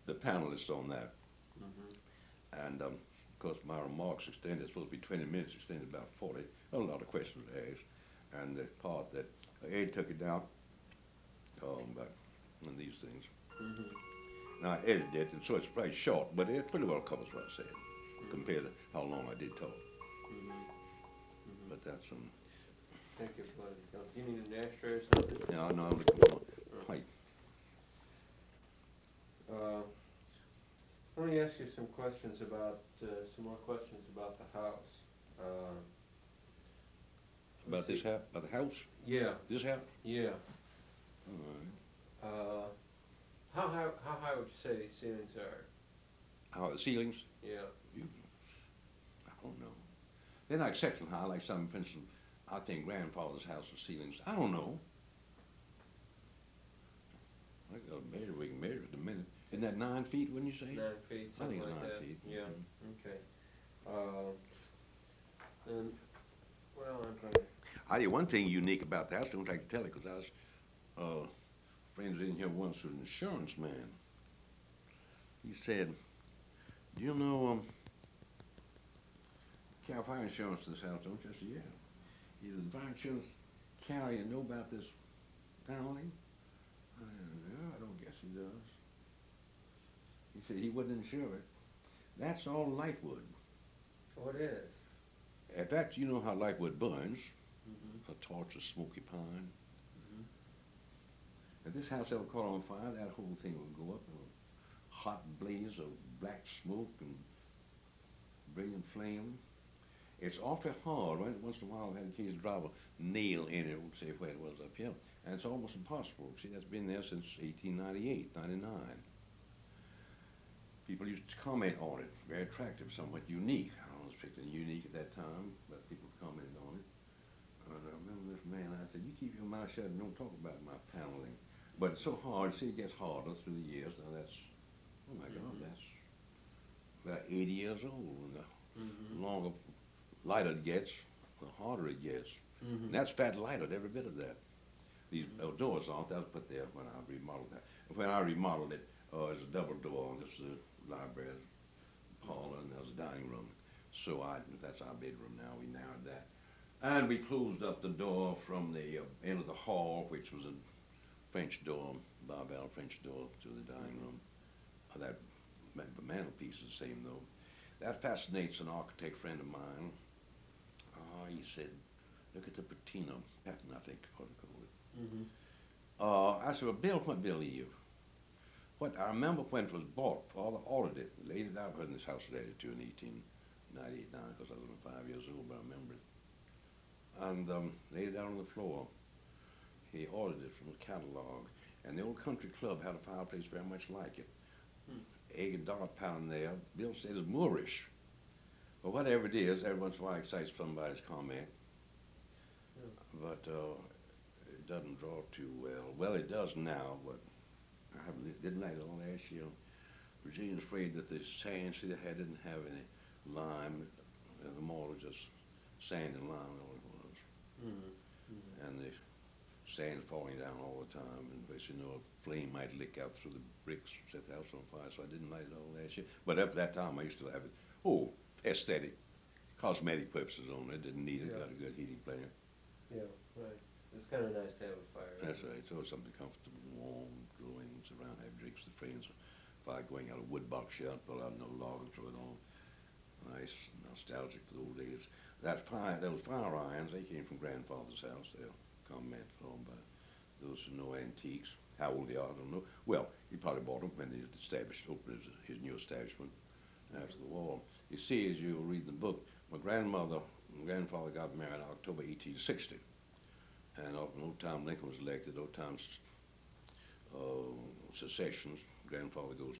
the panelists on that. Mm-hmm. And of course, my remarks extended, it's supposed to be 20 minutes, extended about 40. A lot of questions asked. And the part that Ed took it down about one of these things. Mm-hmm. Now, I edited it, and so it's pretty short, but it pretty well covers what I said compared to how long I did talk. Mm-hmm. Mm-hmm. But that's Thank you, buddy. Do you need an ashtray or something? yeah, I know I'm looking for a pipe. Let me ask you some questions about some more questions about the house. About this house, about the house, Yeah, this house. yeah. All right. How high would you say these ceilings are? How the ceilings? Yeah. I don't know. They're not exceptionally high, like some, for instance, I think grandfather's house the ceilings. I don't know. I got a measure. We can measure it in a minute. Isn't that 9 feet? Wouldn't you say? 9 feet. I think Something it's like 9 that. feet. Yeah. Mhm. Okay. And well, I'm trying to. I tell you one thing unique about the house. Don't like to tell it because I was friends in here once with an insurance man. He said, "Do you know Cal Fire Insurance in this house, don't you?" I said, "Yeah." He said, "The fire insurance carrier know about this paneling?" I said, "Yeah, I don't guess he does." He said he wouldn't insure it. That's all lightwood. What is? In fact, you know how lightwood burns. Mm-hmm. A torch of smoky pine. Mm-hmm. If this house ever caught on fire, that whole thing would go up in a hot blaze of black smoke and brilliant flame. It's awfully hard. Right? Once in a while, I had a case to drive a nail in it and say where it was up here. And it's almost impossible. See, that's been there since 1898, 99. People used to comment on it. Very attractive, somewhat unique. I don't know if it's particularly unique at that time, but people commented on it. And I remember this man, I said, "You keep your mouth shut and don't talk about my paneling." But it's so hard. See, it gets harder through the years. Now that's, oh my God, that's about 80 years old. And the longer, lighter it gets, the harder it gets. Mm-hmm. And that's fat lighted, every bit of that. These doors aren't. That was put there when I remodeled that. When I remodeled it, it's a double door. This is the library, parlor, and there's a dining room. So that's our bedroom now. We narrowed that. And we closed up the door from the end of the hall, which was a French door, barbell French door to the dining room. That mantelpiece is the same though. That fascinates an architect friend of mine. He said, "Look at the patina pattern, I think, what to call it." Mm-hmm. I said, "Well, Bill, what believe?" What I remember when it was bought, Father ordered it. Later, I've heard in this house later too in 1898 now, because I was only 5 years old, but I remember it. And laid it down on the floor. He ordered it from the catalog, and the old country club had a fireplace very much like it. Egg and dart pattern there. Bill said it's Moorish. But whatever it is, every once in a while it excites somebody's comment. But it doesn't draw too well. Well, it does now, but didn't like it all last year. Virginia's afraid that the sand she had didn't have any lime, and the mortar was just sand and lime, all it was. Mm-hmm. And the sand falling down all the time, and basically, a flame might lick out through the bricks, set the house on fire, so I didn't light it all last year. But up to that time, I used to have it, aesthetic, cosmetic purposes only. Didn't need it, got a good heating plant. Yeah, right. It's kind of nice to have a fire. That's right. So it's something comfortable, warm, glowing, sit around, have drinks with friends. Fire going out a wood box shell, pull out no log and throw it on. Nice, nostalgic for the old days. Those fire irons, they came from grandfather's house. They're commented on by those who know antiques. How old they are, I don't know. Well, he probably bought them when he opened his new establishment after the war. You see, as you'll read in the book, my grandfather got married in October 1860. And no time Lincoln was elected, no time secessions. Grandfather goes